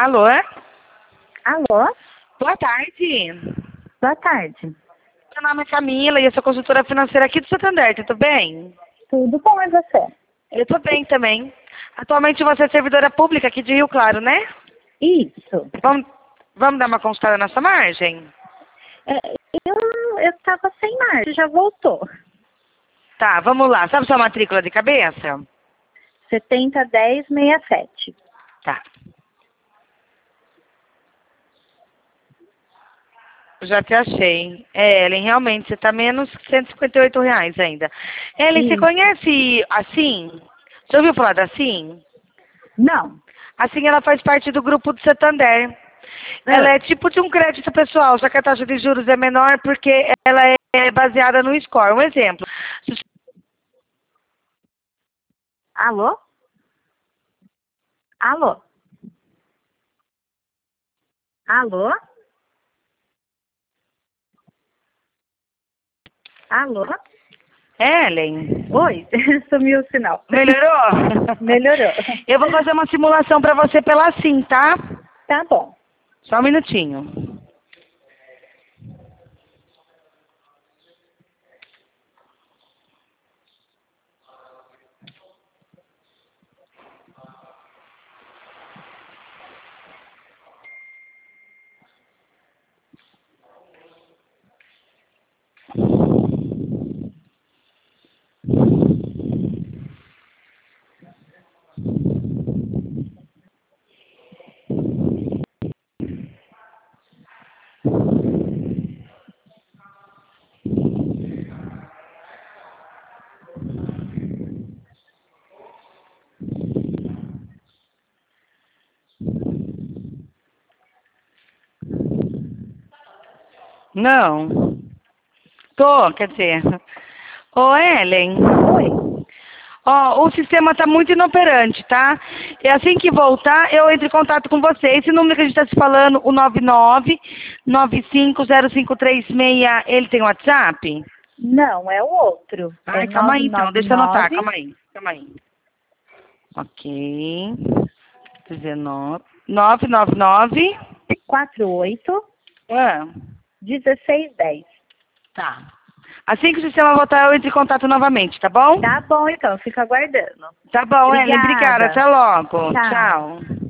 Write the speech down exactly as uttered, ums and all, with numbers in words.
Alô? Alô? Boa tarde. Boa tarde. Meu nome é Camila e eu sou consultora financeira aqui do Santander, tudo bem? Tudo bom e você? Eu tô bem também. Atualmente você é servidora pública aqui de Rio Claro, né? Isso. Vamos, vamos dar uma consultada na sua margem? É, eu eu estava sem margem, já voltou. Tá, vamos lá. Sabe sua matrícula de cabeça? setenta, dez, sessenta e sete. Tá. Já te achei. É, Ellen, realmente, você tá menos cento e cinquenta e oito reais ainda. Ellen, você Isso. conhece a Sim? Já ouviu falar da Sim? Não. Assim, ela faz parte do grupo do Santander. Ela Ah, é tipo de um crédito pessoal, só que a taxa de juros é menor porque ela é baseada no score. Um exemplo. Se- alô? Alô? Alô? Alô? Ellen, Oi, sumiu o sinal. melhorou? Melhorou. Eu vou fazer uma simulação para você pela Sim, tá? Tá bom. Só um minutinho. Não. Tô, quer dizer. Ô, Ellen. Oi. Ó, o sistema está muito inoperante, tá? E assim que voltar, eu entro em contato com você. Esse número que a gente está se falando, o nove nove nove cinco zero cinco três seis, ele tem WhatsApp? Não, é o outro. É Ai, calma aí nove então, nove deixa eu anotar, nove calma aí, calma aí. Ok. dezenove. nove nove nove. quatro oito Ah, dezesseis dez. tá. Assim que o sistema voltar, eu entro em contato novamente, tá bom? Tá bom, então. Fico aguardando. Tá bom, Ellen, obrigada. Obrigada. Até logo. Tchau. Tchau.